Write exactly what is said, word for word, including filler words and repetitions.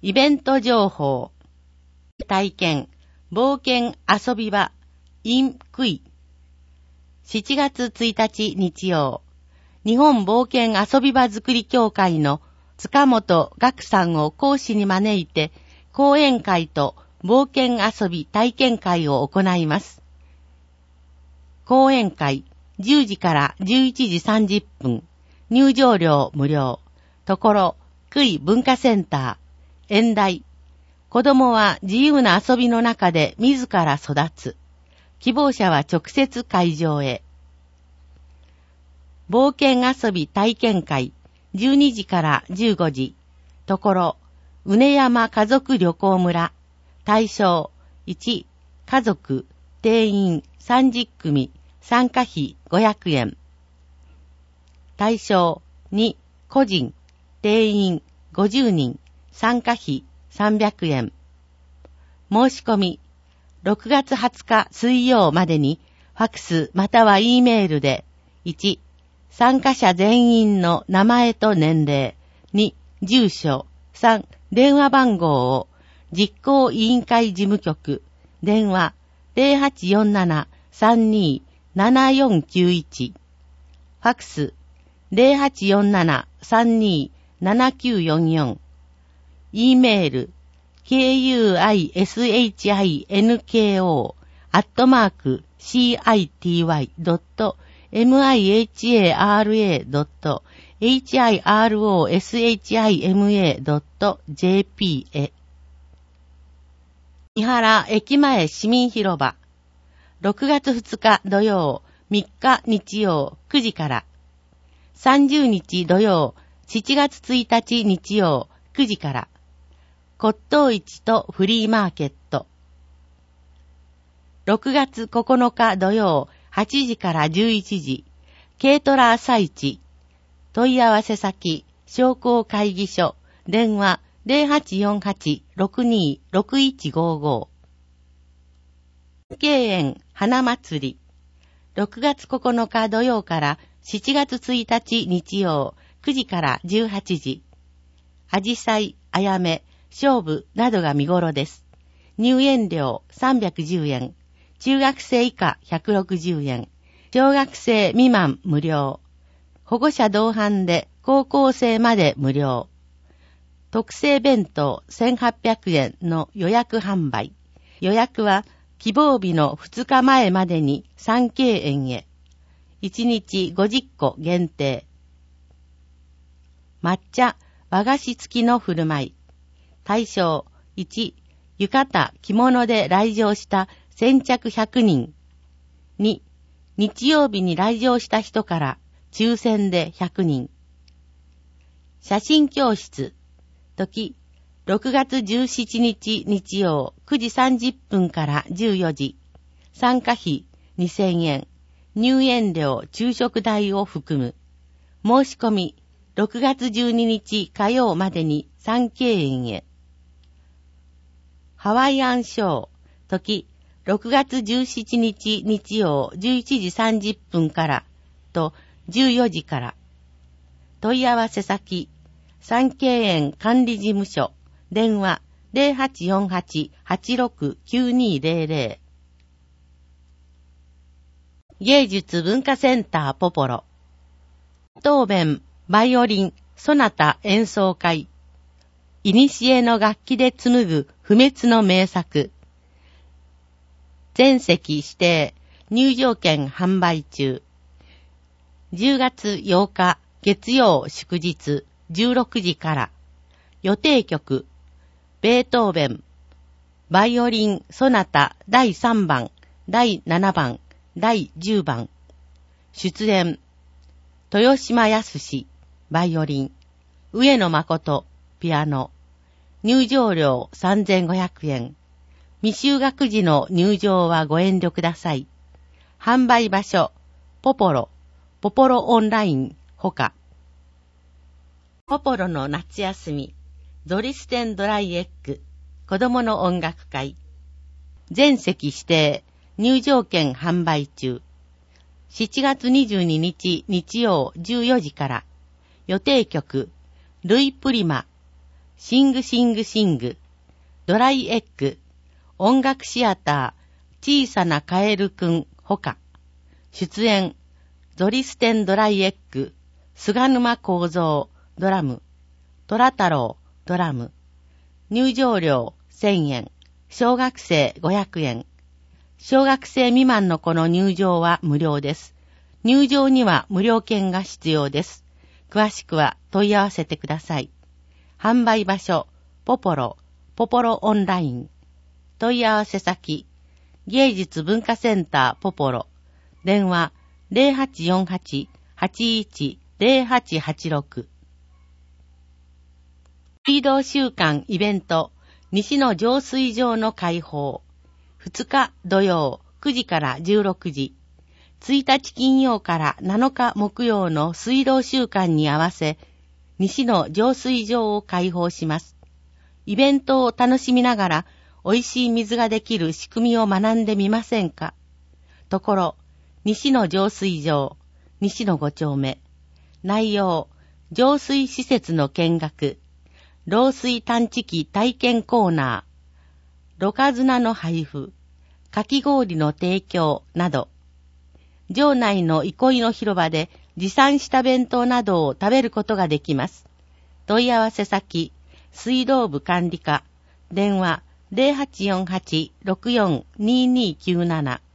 イベント情報。体験、冒険遊び場、in クイ。しちがつついたち日曜、日本冒険遊び場づくり協会の塚本岳さんを講師に招いて、講演会と冒険遊び体験会を行います。講演会、じゅうじからじゅういちじさんじゅっぷん、入場料無料、ところ、クイ文化センター、演題、子供は自由な遊びの中で自ら育つ。希望者は直接会場へ。冒険遊び体験会、じゅうにじからじゅうごじ、ところ、うね山家族旅行村、対象、いち、家族、定員さんじゅっくみ、参加費ごひゃくえん。対象、に、個人、定員ごじゅうにん、参加費さんびゃくえん。申し込み、ろくがつはつか水曜までに、ファクスまたは E メールで、いち、参加者全員の名前と年齢、に、住所、さん、電話番号を、実行委員会事務局、電話 ゼロはちよんなな さんにー ななよんきゅういち、ファクス ゼロはちよんなな さんにー ななきゅうよんよん、E メール、kuishinko アットマーク city.mihara.hirosHIMA.jp へ。三原駅前市民広場、ろくがつふつか土曜、みっか日曜くじから、さんじゅうにち土曜、しちがつついたち日曜くじから、骨董市とフリーマーケット。ろくがつここのか土曜、はちじからじゅういちじ、軽トラ朝市。問い合わせ先、商工会議所、電話 ゼロはちよんはち ろくにー ろくいちごご。敬園花祭り。ろくがつここのか土曜からしちがつついたち日曜、くじからじゅうはちじ。あじさい、あやめ、勝負などが見頃です。入園料さんびゃくじゅうえん、中学生以下ひゃくろくじゅうえん、小学生未満無料。保護者同伴で高校生まで無料。特製弁当せんはっぴゃくえんの予約販売。予約は希望日のふつかまえまでに三景園へ。いちにちごじゅっこ限定。抹茶、和菓子付きの振る舞い。対象、いち、浴衣、着物で来場した先着ひゃくにん。に、日曜日に来場した人から抽選でひゃくにん。写真教室。時、ろくがつじゅうしちにち日曜くじさんじゅっぷんからじゅうよじ。参加費にせんえん。入園料、昼食代を含む。申し込み、ろくがつじゅうににち火曜までに三景園へ。ハワイアンショー。時、ろくがつじゅうしちにち日曜じゅういちじさんじゅっぷんからとじゅうよじから。問い合わせ先、三景園管理事務所、電話 ゼロはちよんはち はちろくきゅうにーゼロゼロ。芸術文化センターポポロ。当弁、バイオリン、ソナタ演奏会。いにしえの楽器で紡ぐ不滅の名作。全席指定、入場券販売中。じゅうがつようか月曜祝日じゅうろくじから。予定曲、ベートーベン、バイオリンソナタだいさんばん、だいななばん、だいじゅうばん。出演、豊島康、バイオリン、上野誠、ピアノ。入場料さんぜんごひゃくえん。未就学時の入場はご遠慮ください。販売場所、ポポロ、ポポロオンライン、ほか。ポポロの夏休み、ドリステンドライエッグ、子供の音楽会。全席指定、入場券販売中。しちがつにじゅうににち日曜じゅうよじから。予定曲、ルイプリマ、 シングシングシング、ドライエッグ、音楽シアター、小さなカエルくん、ほか。出演、ゾリステンドライエッグ、菅沼幸三、ドラム、虎太郎、ドラム。入場料せんえん、小学生ごひゃくえん。小学生未満の子の入場は無料です。入場には無料券が必要です。詳しくは問い合わせてください。販売場所、ポポロ、ポポロオンライン。問い合わせ先、芸術文化センターポポロ。電話 ゼロはちよんはち はちいち ゼロはちはちろく。水道週間イベント、西の浄水場の開放。ふつか土曜くじからじゅうろくじ。ついたち金曜からなのか木曜の水道週間に合わせ、西の浄水場を開放します。イベントを楽しみながら、美味しい水ができる仕組みを学んでみませんか。ところ、西の浄水場、西のご丁目。内容、浄水施設の見学、漏水探知機体験コーナー、ろ過砂の配布、かき氷の提供など、場内の憩いの広場で持参した弁当などを食べることができます。問い合わせ先、水道部管理課、電話 ゼロはちよんはち ろくよんにーにーきゅうなな。